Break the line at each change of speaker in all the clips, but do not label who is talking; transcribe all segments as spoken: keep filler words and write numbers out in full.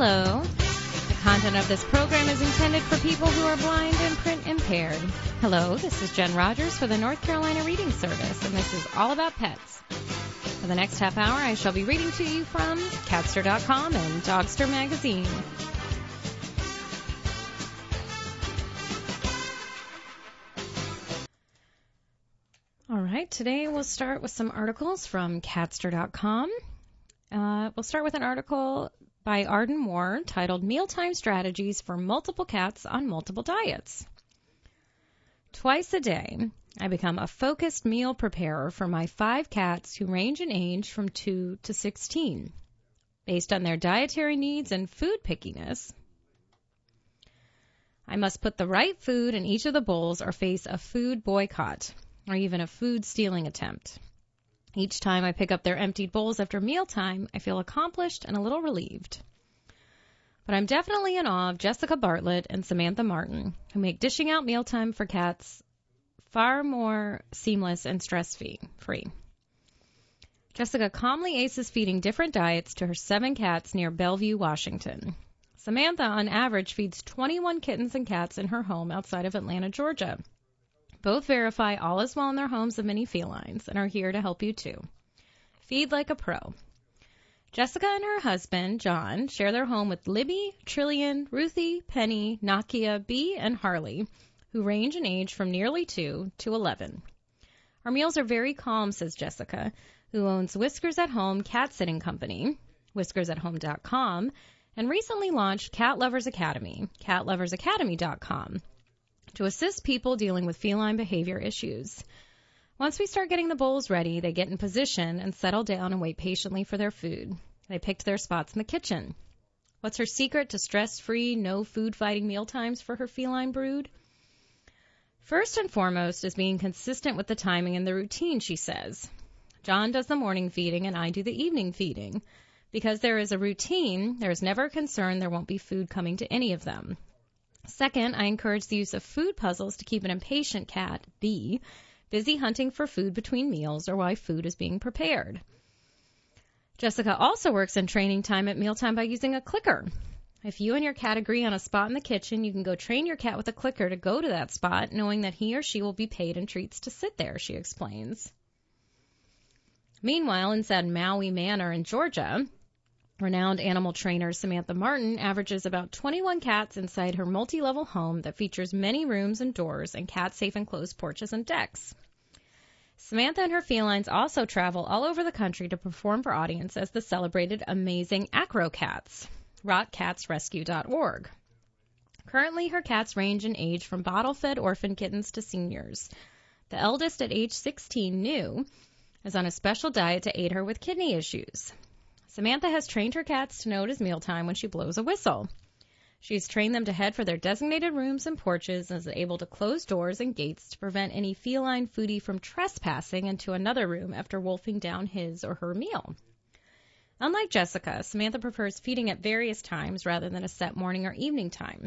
Hello. The content of this program is intended for people who are blind and print impaired. Hello, this is Jen Rogers for the North Carolina Reading Service, and this is all about pets. For the next half hour, I shall be reading to you from Catster dot com and Dogster Magazine. All right, today we'll start with some articles from Catster dot com. Uh, we'll start with an article by Arden Moore titled Mealtime Strategies for Multiple Cats on Multiple Diets. Twice a day, I become a focused meal preparer for my five cats who range in age from two to sixteen. Based on their dietary needs and food pickiness, I must put the right food in each of the bowls or face a food boycott, or even a food stealing attempt. Each time I pick up their emptied bowls after mealtime, I feel accomplished and a little relieved. But I'm definitely in awe of Jessica Bartlett and Samantha Martin, who make dishing out mealtime for cats far more seamless and stress-free. Jessica calmly aces feeding different diets to her seven cats near Bellevue, Washington. Samantha, on average, feeds twenty-one kittens and cats in her home outside of Atlanta, Georgia. Both verify all is well in their homes of many felines and are here to help you too. Feed like a pro. Jessica and her husband, John, share their home with Libby, Trillian, Ruthie, Penny, Nakia, Bee, and Harley, who range in age from nearly two to eleven. Our meals are very calm, says Jessica, who owns Whiskers at Home Cat Sitting Company, whiskers at home dot com, and recently launched Cat Lovers Academy, cat lovers academy dot com. to assist people dealing with feline behavior issues. Once we start getting the bowls ready, they get in position and settle down and wait patiently for their food. They picked their spots in the kitchen. What's her secret to stress-free, no food-fighting mealtimes for her feline brood? First and foremost is being consistent with the timing and the routine, she says. John does the morning feeding and I do the evening feeding. Because there is a routine, there is never a concern there won't be food coming to any of them. Second, I encourage the use of food puzzles to keep an impatient cat, B, busy hunting for food between meals or while food is being prepared. Jessica also works in training time at mealtime by using a clicker. If you and your cat agree on a spot in the kitchen, you can go train your cat with a clicker to go to that spot, knowing that he or she will be paid in treats to sit there, she explains. Meanwhile, inside Maui Manor in Georgia, renowned animal trainer Samantha Martin averages about twenty-one cats inside her multi-level home that features many rooms and doors and cat-safe enclosed porches and decks. Samantha and her felines also travel all over the country to perform for audience as the celebrated Amazing Acro Cats, rock cats rescue dot org. Currently, her cats range in age from bottle-fed orphan kittens to seniors. The eldest at age sixteen, New, is on a special diet to aid her with kidney issues. Samantha has trained her cats to know it is mealtime when she blows a whistle. She's trained them to head for their designated rooms and porches and is able to close doors and gates to prevent any feline foodie from trespassing into another room after wolfing down his or her meal. Unlike Jessica, Samantha prefers feeding at various times rather than a set morning or evening time.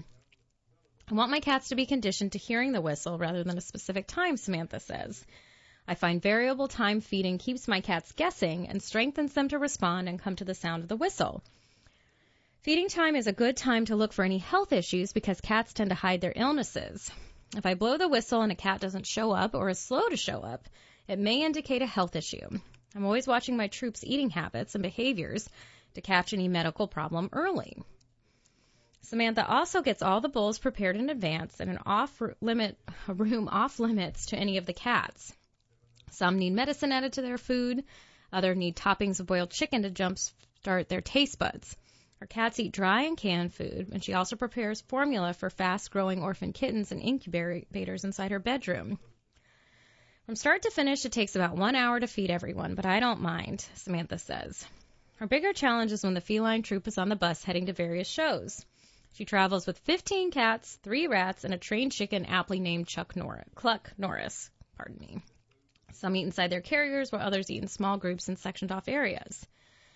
I want my cats to be conditioned to hearing the whistle rather than a specific time, Samantha says. I find variable time feeding keeps my cats guessing and strengthens them to respond and come to the sound of the whistle. Feeding time is a good time to look for any health issues because cats tend to hide their illnesses. If I blow the whistle and a cat doesn't show up or is slow to show up, it may indicate a health issue. I'm always watching my troops' eating habits and behaviors to catch any medical problem early. Samantha also gets all the bowls prepared in advance in an off-limit a room off-limits to any of the cats. Some need medicine added to their food. Others need toppings of boiled chicken to jumpstart their taste buds. Her cats eat dry and canned food, and she also prepares formula for fast-growing orphan kittens and incubators inside her bedroom. From start to finish, it takes about one hour to feed everyone, but I don't mind, Samantha says. Her bigger challenge is when the feline troop is on the bus heading to various shows. She travels with fifteen cats, three rats, and a trained chicken aptly named Chuck Norris, Cluck Norris. Pardon me. Some eat inside their carriers, while others eat in small groups in sectioned-off areas.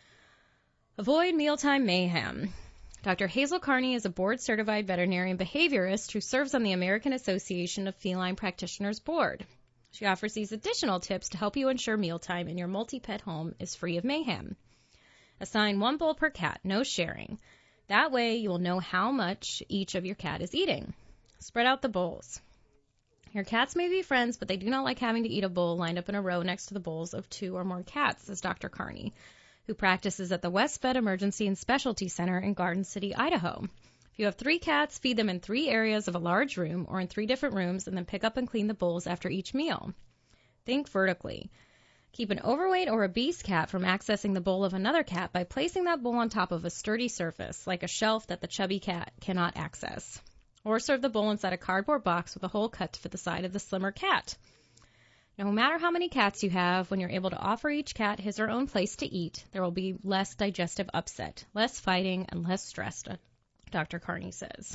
Avoid mealtime mayhem. Doctor Hazel Carney is a board-certified veterinarian behaviorist who serves on the American Association of Feline Practitioners Board. She offers these additional tips to help you ensure mealtime in your multi-pet home is free of mayhem. Assign one bowl per cat, no sharing. That way you will know how much each of your cat is eating. Spread out the bowls. Your cats may be friends, but they do not like having to eat a bowl lined up in a row next to the bowls of two or more cats, says Doctor Carney, who practices at the Westbed Emergency and Specialty Center in Garden City, Idaho. If you have three cats, feed them in three areas of a large room or in three different rooms, and then pick up and clean the bowls after each meal. Think vertically. Keep an overweight or obese cat from accessing the bowl of another cat by placing that bowl on top of a sturdy surface, like a shelf that the chubby cat cannot access. Or serve the bowl inside a cardboard box with a hole cut to fit the side of the slimmer cat. No matter how many cats you have, when you're able to offer each cat his or own place to eat, there will be less digestive upset, less fighting, and less stress, Doctor Carney says.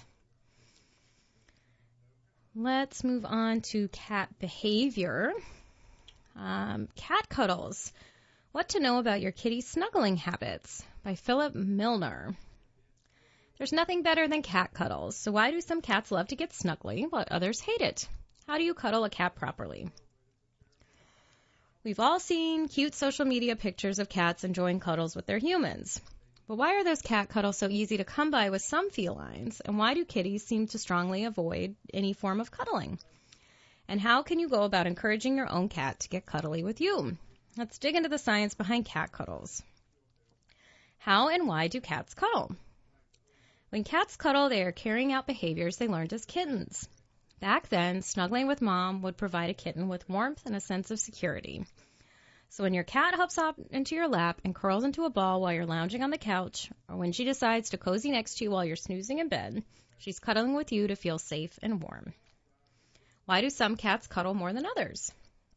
Let's move on to cat behavior. Um, cat cuddles. What to know about your kitty's snuggling habits by Philip Milner. There's nothing better than cat cuddles, so why do some cats love to get snuggly while others hate it? How do you cuddle a cat properly? We've all seen cute social media pictures of cats enjoying cuddles with their humans. But why are those cat cuddles so easy to come by with some felines, and why do kitties seem to strongly avoid any form of cuddling? And how can you go about encouraging your own cat to get cuddly with you? Let's dig into the science behind cat cuddles. How and why do cats cuddle? When cats cuddle, they are carrying out behaviors they learned as kittens. Back then, snuggling with mom would provide a kitten with warmth and a sense of security. So when your cat hops up into your lap and curls into a ball while you're lounging on the couch, or when she decides to cozy next to you while you're snoozing in bed, she's cuddling with you to feel safe and warm. Why do some cats cuddle more than others?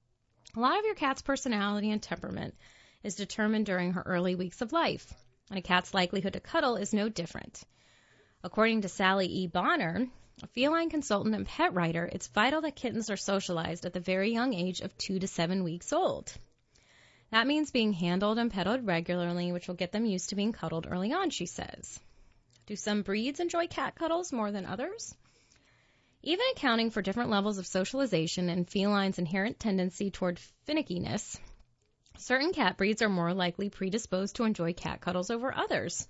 A lot of your cat's personality and temperament is determined during her early weeks of life, and a cat's likelihood to cuddle is no different. According to Sally E. Bonner, a feline consultant and pet writer, it's vital that kittens are socialized at the very young age of two to seven weeks old. That means being handled and petted regularly, which will get them used to being cuddled early on, she says. Do some breeds enjoy cat cuddles more than others? Even accounting for different levels of socialization and felines' inherent tendency toward finickiness, certain cat breeds are more likely predisposed to enjoy cat cuddles over others.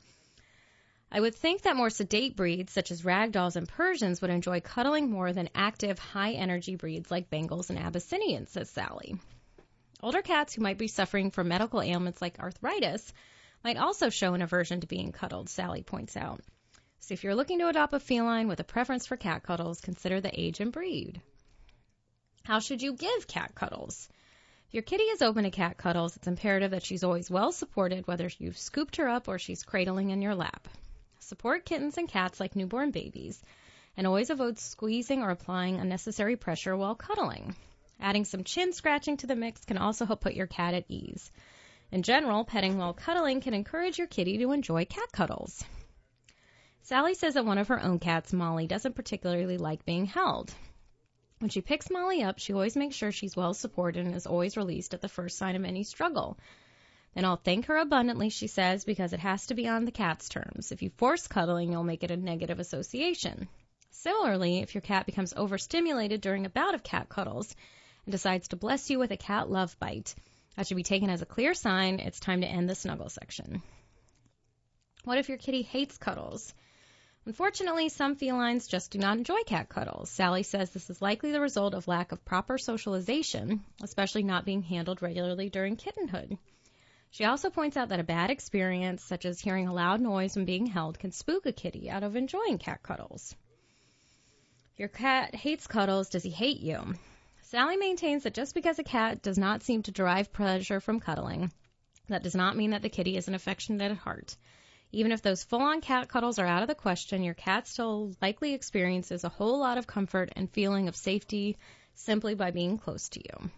I would think that more sedate breeds, such as ragdolls and Persians, would enjoy cuddling more than active, high-energy breeds like Bengals and Abyssinians, says Sally. Older cats who might be suffering from medical ailments like arthritis might also show an aversion to being cuddled, Sally points out. So if you're looking to adopt a feline with a preference for cat cuddles, consider the age and breed. How should you give cat cuddles? If your kitty is open to cat cuddles, it's imperative that she's always well supported, whether you've scooped her up or she's cradling in your lap. Support kittens and cats like newborn babies, and always avoid squeezing or applying unnecessary pressure while cuddling. Adding some chin scratching to the mix can also help put your cat at ease. In general, petting while cuddling can encourage your kitty to enjoy cat cuddles. Sally says that one of her own cats, Molly, doesn't particularly like being held. When she picks Molly up, she always makes sure she's well supported and is always released at the first sign of any struggle. Then I'll thank her abundantly, she says, because it has to be on the cat's terms. If you force cuddling, you'll make it a negative association. Similarly, if your cat becomes overstimulated during a bout of cat cuddles and decides to bless you with a cat love bite, that should be taken as a clear sign it's time to end the snuggle section. What if your kitty hates cuddles? Unfortunately, some felines just do not enjoy cat cuddles. Sally says this is likely the result of lack of proper socialization, especially not being handled regularly during kittenhood. She also points out that a bad experience, such as hearing a loud noise when being held, can spook a kitty out of enjoying cat cuddles. If your cat hates cuddles, does he hate you? Sally maintains that just because a cat does not seem to derive pleasure from cuddling, that does not mean that the kitty isn't affectionate at heart. Even if those full-on cat cuddles are out of the question, your cat still likely experiences a whole lot of comfort and feeling of safety simply by being close to you.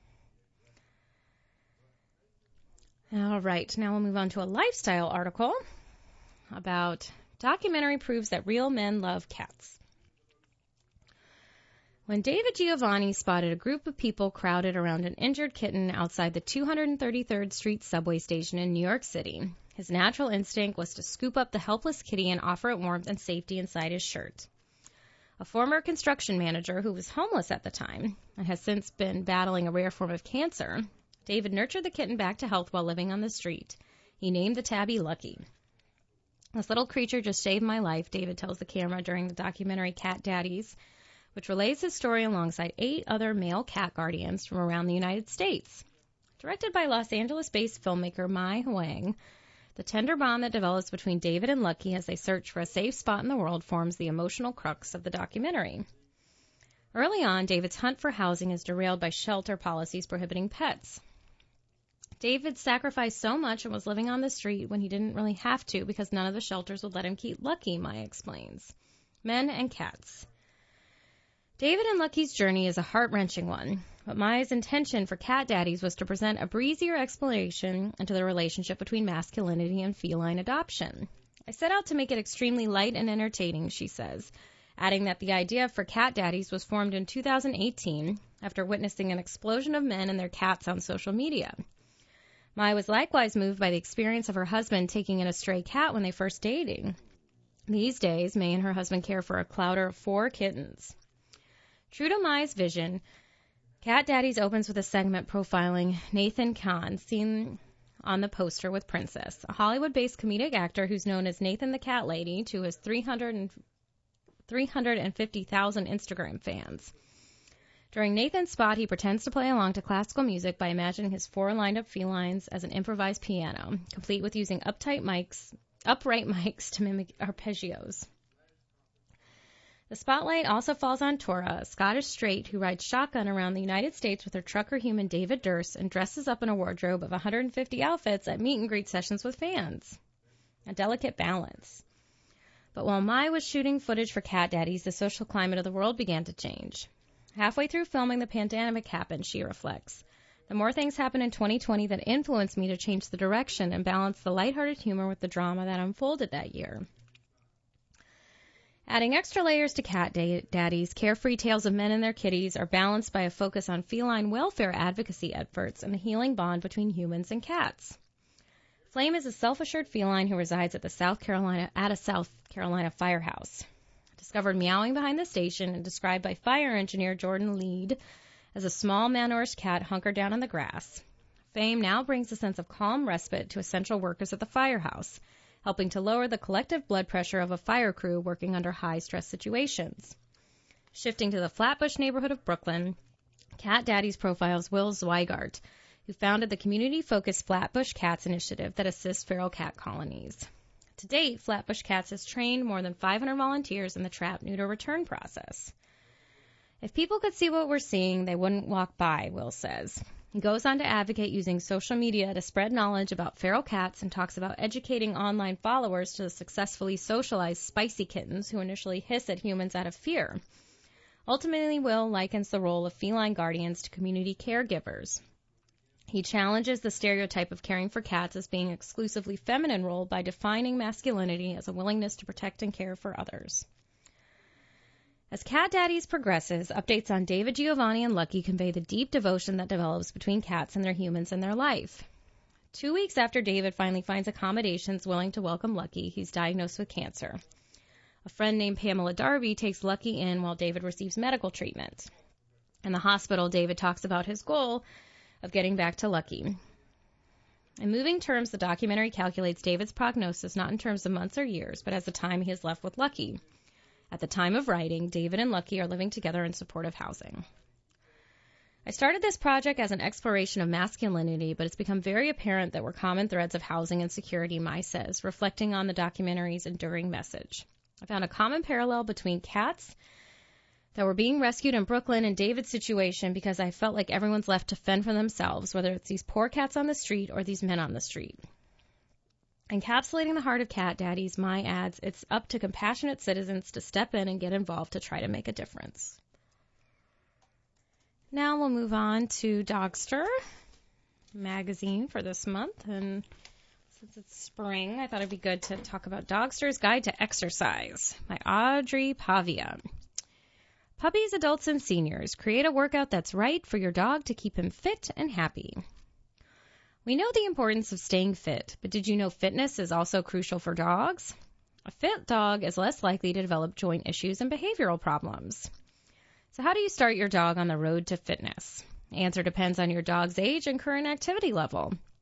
All right, now we'll move on to a lifestyle article about documentary proves that real men love cats. When David Giovanni spotted a group of people crowded around an injured kitten outside the two hundred thirty-third Street subway station in New York City, his natural instinct was to scoop up the helpless kitty and offer it warmth and safety inside his shirt. A former construction manager who was homeless at the time and has since been battling a rare form of cancer, David nurtured the kitten back to health while living on the street. He named the tabby Lucky. This little creature just saved my life, David tells the camera during the documentary Cat Daddies, which relays his story alongside eight other male cat guardians from around the United States. Directed by Los Angeles-based filmmaker Mai Huang, the tender bond that develops between David and Lucky as they search for a safe spot in the world forms the emotional crux of the documentary. Early on, David's hunt for housing is derailed by shelter policies prohibiting pets. David sacrificed so much and was living on the street when he didn't really have to because none of the shelters would let him keep Lucky, Mai explains. Men and cats. David and Lucky's journey is a heart-wrenching one, but Mai's intention for Cat Daddies was to present a breezier exploration into the relationship between masculinity and feline adoption. I set out to make it extremely light and entertaining, she says, adding that the idea for Cat Daddies was formed in two thousand eighteen after witnessing an explosion of men and their cats on social media. Mai was likewise moved by the experience of her husband taking in a stray cat when they first dated. These days, Mai and her husband care for a clouder of four kittens. True to Mai's vision, Cat Daddies opens with a segment profiling Nathan Kahn, seen on the poster with Princess, a Hollywood-based comedic actor who's known as Nathan the Cat Lady to his three hundred fifty thousand Instagram fans. During Nathan's spot, he pretends to play along to classical music by imagining his four lined-up felines as an improvised piano, complete with using uptight mics, upright mics to mimic arpeggios. The spotlight also falls on Tora, a Scottish straight who rides shotgun around the United States with her trucker human David Durst and dresses up in a wardrobe of one hundred fifty outfits at meet-and-greet sessions with fans. A delicate balance. But while Mai was shooting footage for Cat Daddies, the social climate of the world began to change. Halfway through filming, the pandemic happened, she reflects. The more things happened in twenty twenty that influenced me to change the direction and balance the lighthearted humor with the drama that unfolded that year. Adding extra layers to Cat Daddies, carefree tales of men and their kitties are balanced by a focus on feline welfare advocacy efforts and the healing bond between humans and cats. Flame is a self-assured feline who resides at the South Carolina at a South Carolina firehouse. Discovered meowing behind the station and described by fire engineer Jordan Lead as a small malnourished cat hunkered down in the grass. Fame now brings a sense of calm respite to essential workers at the firehouse, helping to lower the collective blood pressure of a fire crew working under high-stress situations. Shifting to the Flatbush neighborhood of Brooklyn, Cat Daddies profiles Will Zweigart, who founded the community-focused Flatbush Cats initiative that assists feral cat colonies. To date, Flatbush Cats has trained more than five hundred volunteers in the trap-neuter-return process. If people could see what we're seeing, they wouldn't walk by, Will says. He goes on to advocate using social media to spread knowledge about feral cats and talks about educating online followers to successfully socialize spicy kittens who initially hiss at humans out of fear. Ultimately, Will likens the role of feline guardians to community caregivers. He challenges the stereotype of caring for cats as being an exclusively feminine role by defining masculinity as a willingness to protect and care for others. As Cat Daddies progresses, updates on David, Giovanni, and Lucky convey the deep devotion that develops between cats and their humans in their life. Two weeks after David finally finds accommodations willing to welcome Lucky, he's diagnosed with cancer. A friend named Pamela Darby takes Lucky in while David receives medical treatment. In the hospital, David talks about his goal of getting back to Lucky. In moving terms, the documentary calculates David's prognosis not in terms of months or years, but as the time he has left with Lucky. At the time of writing, David and Lucky are living together in supportive housing. I started this project as an exploration of masculinity, but it's become very apparent that we're common threads of housing and security, Mai says, reflecting on the documentary's enduring message. I found a common parallel between cats that were being rescued in Brooklyn and David's situation because I felt like everyone's left to fend for themselves, whether it's these poor cats on the street or these men on the street. Encapsulating the heart of Cat Daddies, Mai adds, it's up to compassionate citizens to step in and get involved to try to make a difference. Now we'll move on to Dogster magazine for this month, and since it's spring, I thought it'd be good to talk about Dogster's Guide to Exercise by Audrey Pavia. Puppies, adults, and seniors, create a workout that's right for your dog to keep him fit and happy. We know the importance of staying fit, but did you know fitness is also crucial for dogs? A fit dog is less likely to develop joint issues and behavioral problems. So how do you start your dog on the road to fitness? The answer depends on your dog's age and current activity level.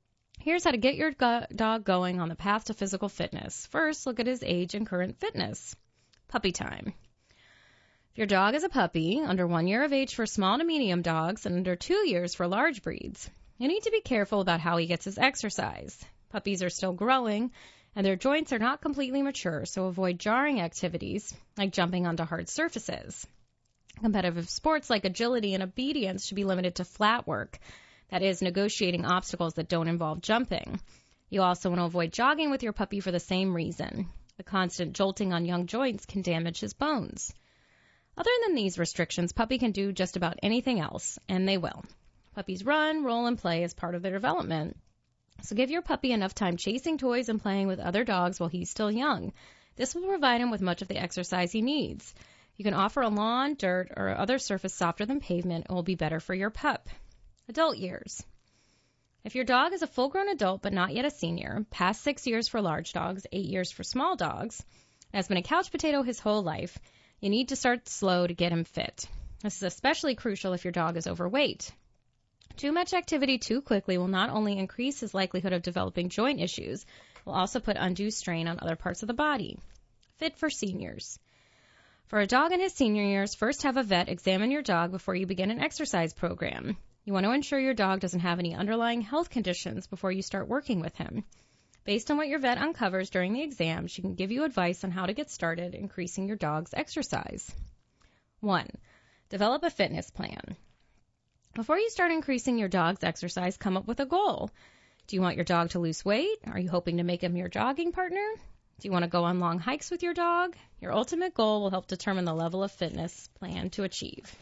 Here's how to get your go- dog going on the path to physical fitness. First, look at his age and current fitness. Puppy time. If your dog is a puppy, under one year of age for small to medium dogs and under two years for large breeds, you need to be careful about how he gets his exercise. Puppies are still growing, and their joints are not completely mature, so avoid jarring activities like jumping onto hard surfaces. Competitive sports like agility and obedience should be limited to flat work, that is, negotiating obstacles that don't involve jumping. You also want to avoid jogging with your puppy for the same reason. The constant jolting on young joints can damage his bones. Other than these restrictions, puppy can do just about anything else, and they will. Puppies run, roll, and play as part of their development. So give your puppy enough time chasing toys and playing with other dogs while he's still young. This will provide him with much of the exercise he needs. You can offer a lawn, dirt, or other surface softer than pavement. It will be better for your pup. Adult years. If your dog is a full-grown adult but not yet a senior, past six years for large dogs, eight years for small dogs, and has been a couch potato his whole life, you need to start slow to get him fit. This is especially crucial if your dog is overweight. Too much activity too quickly will not only increase his likelihood of developing joint issues, it will also put undue strain on other parts of the body. Fit for seniors. For a dog in his senior years, first have a vet examine your dog before you begin an exercise program. You want to ensure your dog doesn't have any underlying health conditions before you start working with him. Based on what your vet uncovers during the exam, she can give you advice on how to get started increasing your dog's exercise. one. Develop a fitness plan. Before you start increasing your dog's exercise, come up with a goal. Do you want your dog to lose weight? Are you hoping to make him your jogging partner? Do you want to go on long hikes with your dog? Your ultimate goal will help determine the level of fitness plan to achieve.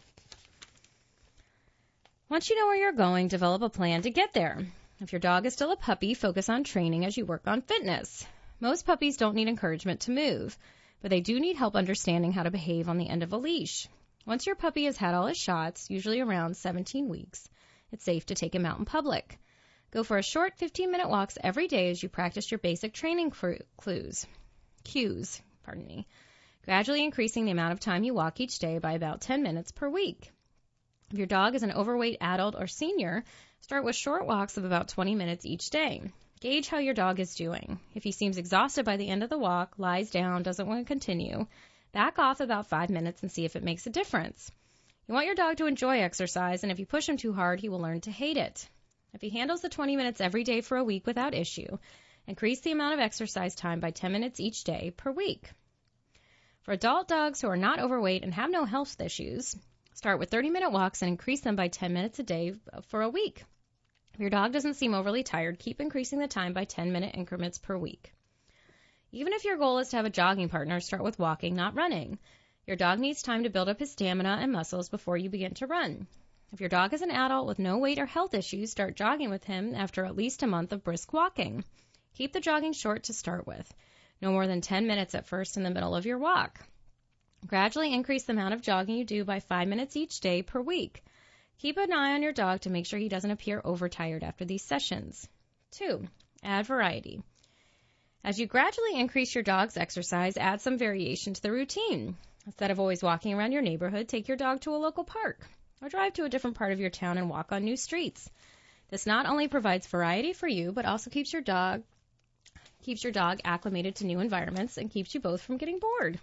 Once you know where you're going, develop a plan to get there. If your dog is still a puppy, focus on training as you work on fitness. Most puppies don't need encouragement to move, but they do need help understanding how to behave on the end of a leash. Once your puppy has had all his shots, usually around seventeen weeks, it's safe to take him out in public. Go for a short fifteen-minute walks every day as you practice your basic training clues, cues, pardon me, gradually increasing the amount of time you walk each day by about ten minutes per week. If your dog is an overweight adult or senior, start with short walks of about twenty minutes each day. Gauge how your dog is doing. If he seems exhausted by the end of the walk, lies down, doesn't want to continue, back off about five minutes and see if it makes a difference. You want your dog to enjoy exercise, and if you push him too hard, he will learn to hate it. If he handles the twenty minutes every day for a week without issue, increase the amount of exercise time by ten minutes each day per week. For adult dogs who are not overweight and have no health issues, start with thirty-minute walks and increase them by ten minutes a day for a week. If your dog doesn't seem overly tired, keep increasing the time by ten-minute increments per week. Even if your goal is to have a jogging partner, start with walking, not running. Your dog needs time to build up his stamina and muscles before you begin to run. If your dog is an adult with no weight or health issues, start jogging with him after at least a month of brisk walking. Keep the jogging short to start with. No more than ten minutes at first in the middle of your walk. Gradually increase the amount of jogging you do by five minutes each day per week. Keep an eye on your dog to make sure he doesn't appear overtired after these sessions. two. Add variety. As you gradually increase your dog's exercise, add some variation to the routine. Instead of always walking around your neighborhood, take your dog to a local park or drive to a different part of your town and walk on new streets. This not only provides variety for you, but also keeps your dog keeps your dog acclimated to new environments and keeps you both from getting bored.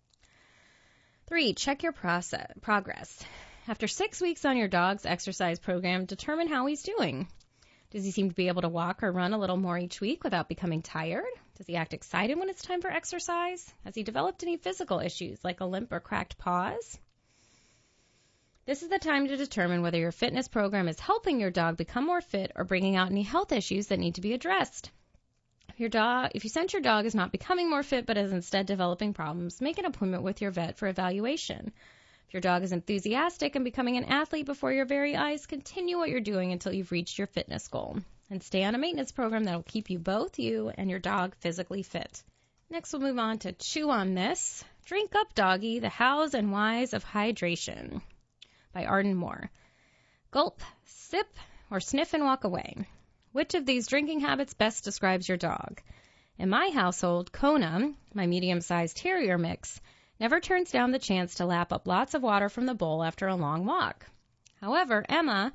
three. Check your process, progress. After six weeks on your dog's exercise program, determine how he's doing. Does he seem to be able to walk or run a little more each week without becoming tired? Does he act excited when it's time for exercise? Has he developed any physical issues like a limp or cracked paws? This is the time to determine whether your fitness program is helping your dog become more fit or bringing out any health issues that need to be addressed. If your dog, if you sense your dog is not becoming more fit but is instead developing problems, make an appointment with your vet for evaluation. If your dog is enthusiastic and becoming an athlete before your very eyes, continue what you're doing until you've reached your fitness goal. And stay on a maintenance program that will keep you, both you and your dog, physically fit. Next, we'll move on to Chew on This. Drink Up Doggy, The Hows and Whys of Hydration by Arden Moore. Gulp, sip, or sniff and walk away. Which of these drinking habits best describes your dog? In my household, Kona, my medium-sized terrier mix, never turns down the chance to lap up lots of water from the bowl after a long walk. However, Emma,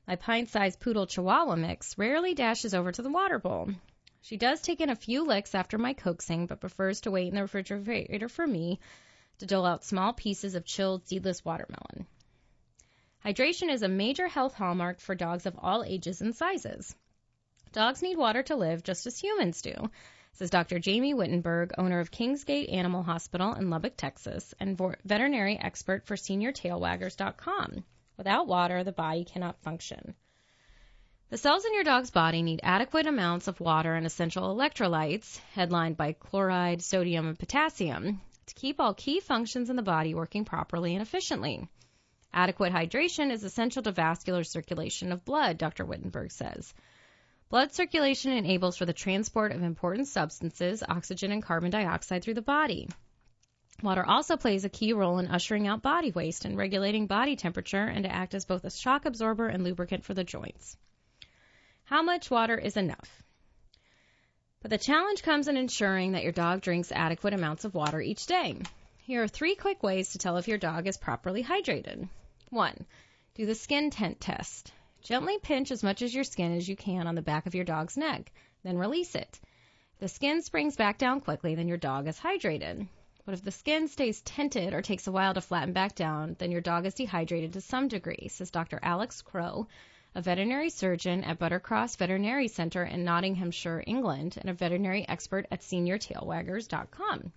My pint-sized poodle chihuahua mix rarely dashes over to the water bowl. She does take in a few licks after my coaxing, but prefers to wait in the refrigerator for me to dole out small pieces of chilled, seedless watermelon. Hydration is a major health hallmark for dogs of all ages and sizes. Dogs need water to live just as humans do, says Doctor Jamie Wittenberg, owner of Kingsgate Animal Hospital in Lubbock, Texas, and veterinary expert for Senior Tail Waggers dot com. Without water, the body cannot function. The cells in your dog's body need adequate amounts of water and essential electrolytes, headlined by chloride, sodium, and potassium, to keep all key functions in the body working properly and efficiently. Adequate hydration is essential to vascular circulation of blood, Doctor Wittenberg says. Blood circulation enables for the transport of important substances, oxygen and carbon dioxide, through the body. Water also plays a key role in ushering out body waste and regulating body temperature, and to act as both a shock absorber and lubricant for the joints. How much water is enough? But the challenge comes in ensuring that your dog drinks adequate amounts of water each day. Here are three quick ways to tell if your dog is properly hydrated. One, do the skin tent test. Gently pinch as much of your skin as you can on the back of your dog's neck, then release it. If the skin springs back down quickly, then your dog is hydrated. But if the skin stays tented or takes a while to flatten back down, then your dog is dehydrated to some degree, says Doctor Alex Crow, a veterinary surgeon at Buttercross Veterinary Center in Nottinghamshire, England, and a veterinary expert at Senior Tail Waggers dot com.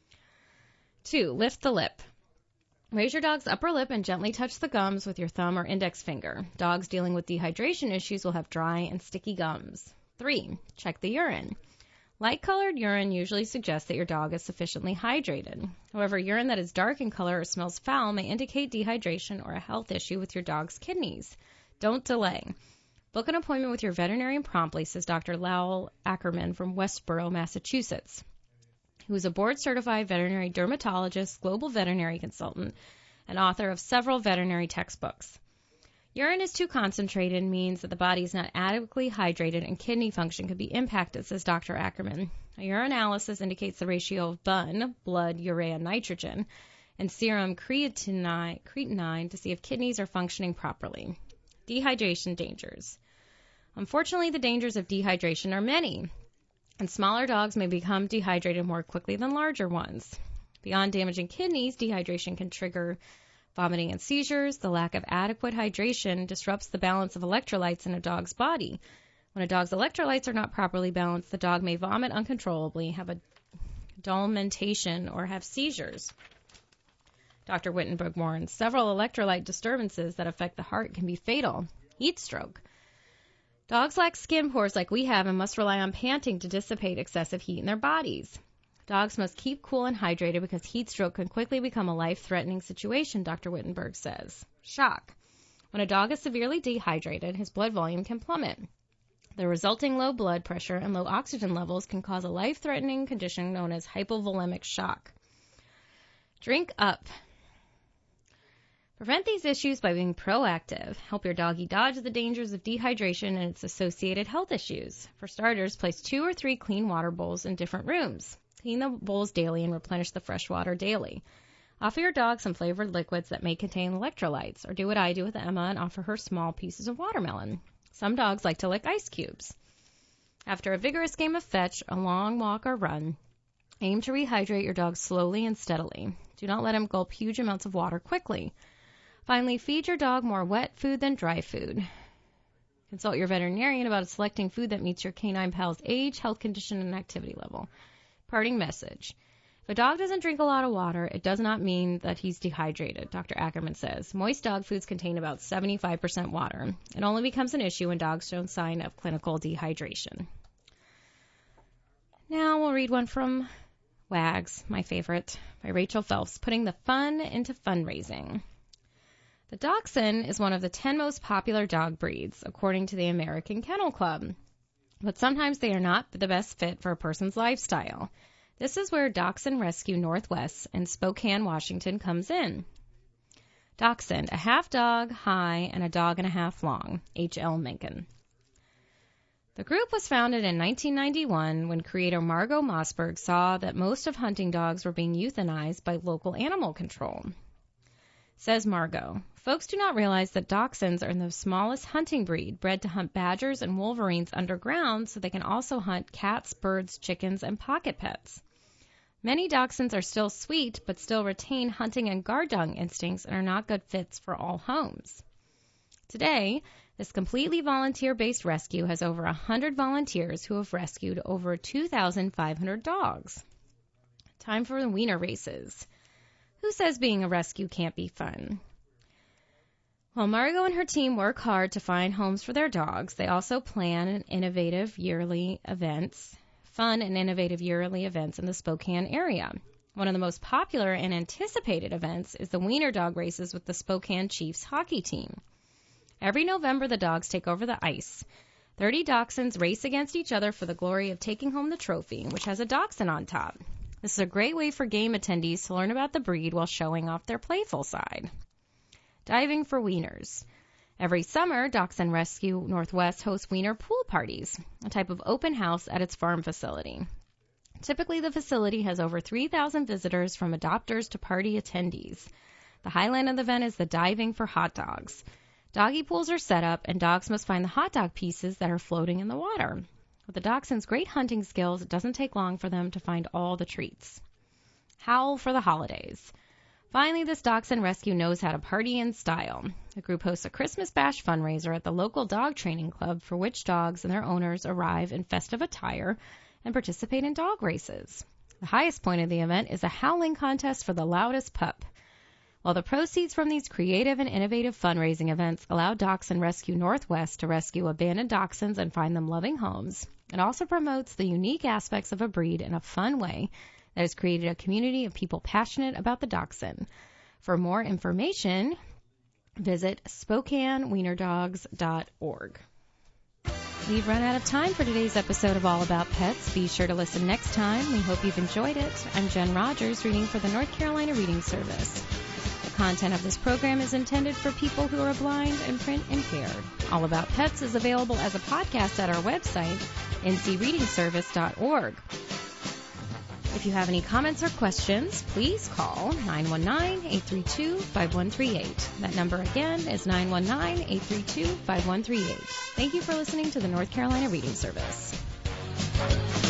Two, lift the lip. Raise your dog's upper lip and gently touch the gums with your thumb or index finger. Dogs dealing with dehydration issues will have dry and sticky gums. Three, check the urine. Light-colored urine usually suggests that your dog is sufficiently hydrated. However, urine that is dark in color or smells foul may indicate dehydration or a health issue with your dog's kidneys. Don't delay. Book an appointment with your veterinarian promptly, says Doctor Lowell Ackerman from Westborough, Massachusetts, who is a board-certified veterinary dermatologist, global veterinary consultant, and author of several veterinary textbooks. Urine is too concentrated means that the body is not adequately hydrated and kidney function could be impacted, says Doctor Ackerman. A urinalysis indicates the ratio of B U N, blood, urea, nitrogen, and serum creatinine, creatinine to see if kidneys are functioning properly. Dehydration dangers. Unfortunately, the dangers of dehydration are many, and smaller dogs may become dehydrated more quickly than larger ones. Beyond damaging kidneys, dehydration can trigger vomiting and seizures. The lack of adequate hydration disrupts the balance of electrolytes in a dog's body. When a dog's electrolytes are not properly balanced, the dog may vomit uncontrollably, have a dulmentation, or have seizures. Doctor Wittenberg warns, several electrolyte disturbances that affect the heart can be fatal. Heat stroke. Dogs lack skin pores like we have and must rely on panting to dissipate excessive heat in their bodies. Dogs must keep cool and hydrated because heat stroke can quickly become a life-threatening situation, Doctor Wittenberg says. Shock. When a dog is severely dehydrated, his blood volume can plummet. The resulting low blood pressure and low oxygen levels can cause a life-threatening condition known as hypovolemic shock. Drink up. Prevent these issues by being proactive. Help your doggy dodge the dangers of dehydration and its associated health issues. For starters, place two or three clean water bowls in different rooms. Clean the bowls daily and replenish the fresh water daily. Offer your dog some flavored liquids that may contain electrolytes, or do what I do with Emma and offer her small pieces of watermelon. Some dogs like to lick ice cubes. After a vigorous game of fetch, a long walk or run, aim to rehydrate your dog slowly and steadily. Do not let him gulp huge amounts of water quickly. Finally, feed your dog more wet food than dry food. Consult your veterinarian about selecting food that meets your canine pal's age, health condition, and activity level. Parting message. If a dog doesn't drink a lot of water, it does not mean that he's dehydrated, Doctor Ackerman says. Moist dog foods contain about seventy-five percent water. It only becomes an issue when dogs show sign of clinical dehydration. Now we'll read one from Wags, my favorite, by Rachel Phelps, putting the fun into fundraising. The Dachshund is one of the ten most popular dog breeds, according to the American Kennel Club. But sometimes they are not the best fit for a person's lifestyle. This is where Dachshund Rescue Northwest in Spokane, Washington comes in. Dachshund, a half dog high and a dog and a half long. H L Mencken. The group was founded in nineteen ninety-one when creator Margot Mossberg saw that most of hunting dogs were being euthanized by local animal control. Says Margot, Folks do not realize that dachshunds are the smallest hunting breed, bred to hunt badgers and wolverines underground, so they can also hunt cats, birds, chickens, and pocket pets. Many dachshunds are still sweet, but still retain hunting and guard dog instincts and are not good fits for all homes. Today, this completely volunteer-based rescue has over one hundred volunteers who have rescued over two thousand five hundred dogs. Time for the wiener races. Who says being a rescue can't be fun? While Margot and her team work hard to find homes for their dogs, they also plan an innovative yearly events, fun and innovative yearly events in the Spokane area. One of the most popular and anticipated events is the wiener dog races with the Spokane Chiefs hockey team. Every November, the dogs take over the ice. Thirty dachshunds race against each other for the glory of taking home the trophy, which has a dachshund on top. This is a great way for game attendees to learn about the breed while showing off their playful side. Diving for wieners. Every summer, Dachshund Rescue Northwest hosts wiener pool parties, a type of open house at its farm facility. Typically, the facility has over three thousand visitors from adopters to party attendees. The highlight of the event is the diving for hot dogs. Doggy pools are set up, and dogs must find the hot dog pieces that are floating in the water. With the dachshund's great hunting skills, it doesn't take long for them to find all the treats. Howl for the holidays. Finally, this Dachshund Rescue knows how to party in style. The group hosts a Christmas Bash fundraiser at the local dog training club, for which dogs and their owners arrive in festive attire and participate in dog races. The highest point of the event is a howling contest for the loudest pup. While the proceeds from these creative and innovative fundraising events allow Dachshund Rescue Northwest to rescue abandoned dachshunds and find them loving homes, it also promotes the unique aspects of a breed in a fun way that has created a community of people passionate about the dachshund. For more information, visit Spokane Wiener Dogs dot org. We've run out of time for today's episode of All About Pets. Be sure to listen next time. We hope you've enjoyed it. I'm Jen Rogers, reading for the North Carolina Reading Service. The content of this program is intended for people who are blind and print impaired. All About Pets is available as a podcast at our website, N C reading service dot org. If you have any comments or questions, please call nine one nine, eight three two, five one three eight. That number again is nine one nine, eight three two, five one three eight. Thank you for listening to the North Carolina Reading Service.